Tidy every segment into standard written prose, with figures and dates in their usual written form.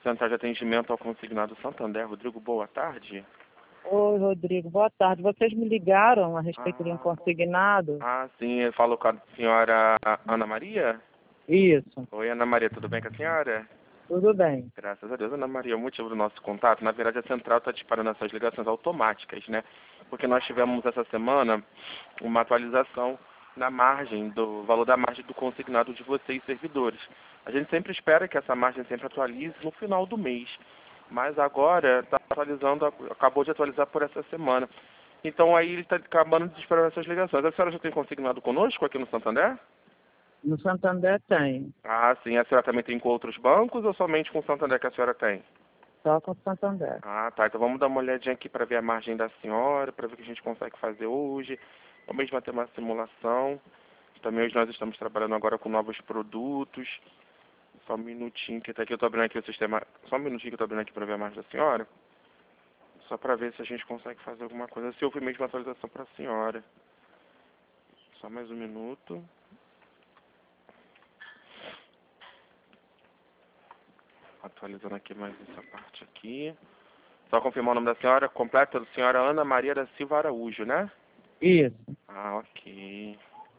Central de Atendimento ao Consignado Santander. Rodrigo, boa tarde. Oi, Rodrigo, boa tarde. Vocês me ligaram a respeito de um consignado? Sim, eu falo com a senhora Ana Maria? Isso, Oi, Ana Maria, tudo bem com a senhora? tudo bem. Graças a Deus, Ana Maria. O motivo do nosso contato, na verdade, a Central está disparando essas ligações automáticas, né? Porque nós tivemos essa semana uma atualização na margem, do valor da margem do consignado de vocês, servidores. A gente sempre espera que essa margem sempre atualize no final do mês. Mas agora está atualizando, acabou de atualizar por essa semana. Então aí ele está acabando de disparar essas ligações. A senhora já tem consignado conosco aqui no Santander? No Santander tem, Sim. A senhora também tem com outros bancos ou somente com o Santander que a senhora tem? só com o Santander. Tá. Então vamos dar uma olhadinha aqui para ver a margem da senhora, para ver o que a gente consegue fazer hoje. Vamos mesmo ter uma simulação. Também hoje nós estamos trabalhando agora com novos produtos. Só um minutinho que tá aqui, eu tô abrindo aqui o sistema. Só um minutinho que eu tô abrindo aqui para ver a margem da senhora. Só para ver se a gente consegue fazer alguma coisa. Se houve mesmo uma atualização para a senhora. Só mais um minuto. Atualizando aqui mais essa parte aqui. Só confirmar o nome da senhora completo, a senhora Ana Maria da Silva Araújo, né? Isso. Ok.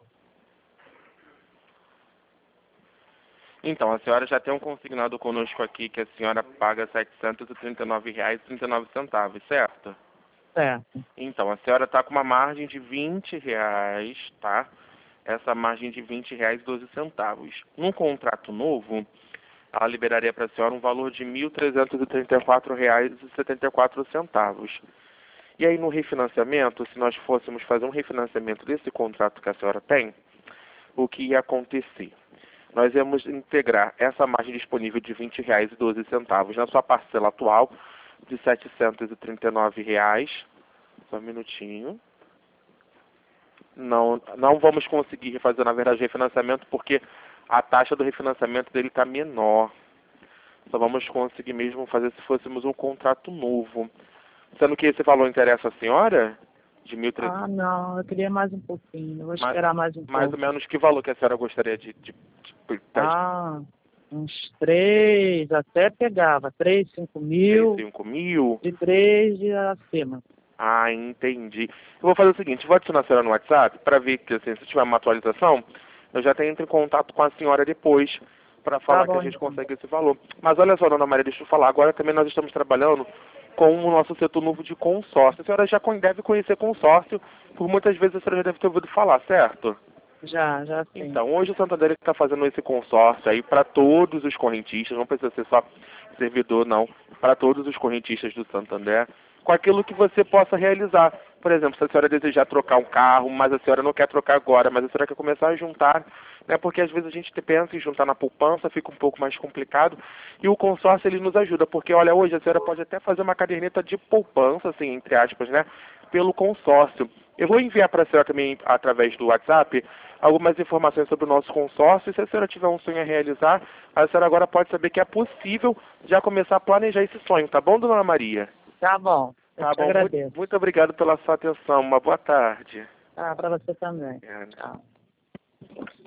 Então, a senhora já tem um consignado conosco aqui que a senhora paga R$ 739,39, certo? Certo. Então, a senhora está com uma margem de R$ 20, tá? Essa margem de R$ 20,12. Num contrato novo, ela liberaria para a senhora um valor de R$ 1.334,74. E aí no refinanciamento, se nós fôssemos fazer um refinanciamento desse contrato que a senhora tem, o que ia acontecer? Nós íamos integrar essa margem disponível de R$ 20,12 na sua parcela atual de R$ 739. Só um minutinho. Não vamos conseguir fazer, na verdade, refinanciamento porque a taxa do refinanciamento dele está menor. Só vamos conseguir mesmo fazer se fôssemos um contrato novo. Sendo que esse valor interessa a senhora? De 1.300. Não, eu queria mais um pouquinho. Eu vou esperar mais um pouco. Mais ou menos que valor que a senhora gostaria de Uns 3, até pegava. 3, 5 mil. 5 mil? De 3 e acima. Entendi. Eu vou fazer o seguinte, vou adicionar a senhora no WhatsApp para ver que, assim, se tiver uma atualização, eu já tenho entre em contato com a senhora depois para falar que a gente consegue esse valor. Mas olha só, dona Maria, deixa eu falar. Agora também nós estamos trabalhando com o nosso setor novo de consórcio. A senhora já deve conhecer consórcio, por muitas vezes a senhora já deve ter ouvido falar, certo? Já sim. Então, hoje o Santander está fazendo esse consórcio aí para todos os correntistas, não precisa ser só servidor, não, para todos os correntistas do Santander, com aquilo que você possa realizar. Por exemplo, se a senhora desejar trocar um carro, mas a senhora não quer trocar agora, mas a senhora quer começar a juntar, né? Porque às vezes a gente pensa em juntar na poupança, fica um pouco mais complicado, e o consórcio ele nos ajuda, porque olha, hoje a senhora pode até fazer uma caderneta de poupança, assim, entre aspas, né? Pelo consórcio. Eu vou enviar para a senhora também, através do WhatsApp, algumas informações sobre o nosso consórcio, e se a senhora tiver um sonho a realizar, a senhora agora pode saber que é possível já começar a planejar esse sonho, tá bom, dona Maria? Tá bom. Tá bom, agradeço. muito obrigado pela sua atenção. Uma boa tarde. Para você também. É. Tchau.